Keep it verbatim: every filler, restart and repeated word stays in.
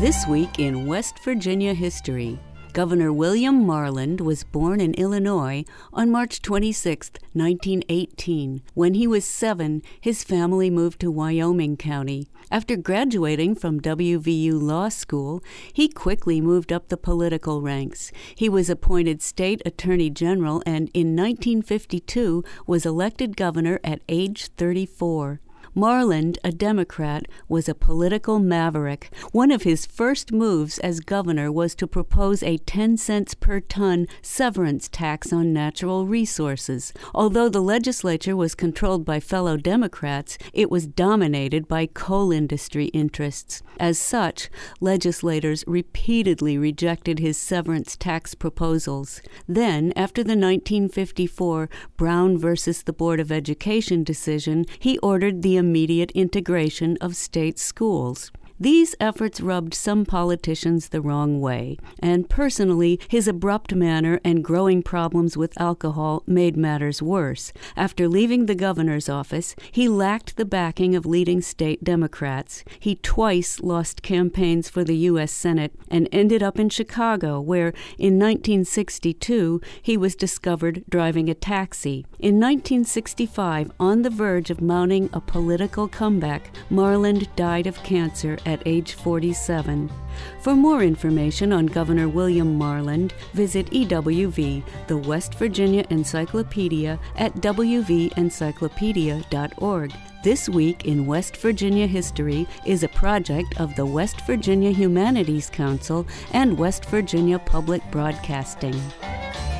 This week in West Virginia history, Governor William Marland was born in Illinois on March twenty-sixth, nineteen eighteen. When he was seven, his family moved to Wyoming County. After graduating from W V U Law School, he quickly moved up the political ranks. He was appointed state attorney general and in nineteen fifty-two was elected governor at age thirty-four. Marland, a Democrat, was a political maverick. One of his first moves as governor was to propose a ten cents per ton severance tax on natural resources. Although the legislature was controlled by fellow Democrats, it was dominated by coal industry interests. As such, legislators repeatedly rejected his severance tax proposals. Then, after the nineteen fifty-four Brown versus the Board of Education decision, he ordered the immediate integration of state schools. These efforts rubbed some politicians the wrong way, and personally, his abrupt manner and growing problems with alcohol made matters worse. After leaving the governor's office, he lacked the backing of leading state Democrats. He twice lost campaigns for the U S Senate and ended up in Chicago, where in nineteen sixty-two he was discovered driving a taxi. In nineteen sixty-five, on the verge of mounting a political comeback, Marland died of cancer at age forty-seven. For more information on Governor William Marland, visit E W V, the West Virginia Encyclopedia, at w v encyclopedia dot org. This Week in West Virginia History is a project of the West Virginia Humanities Council and West Virginia Public Broadcasting.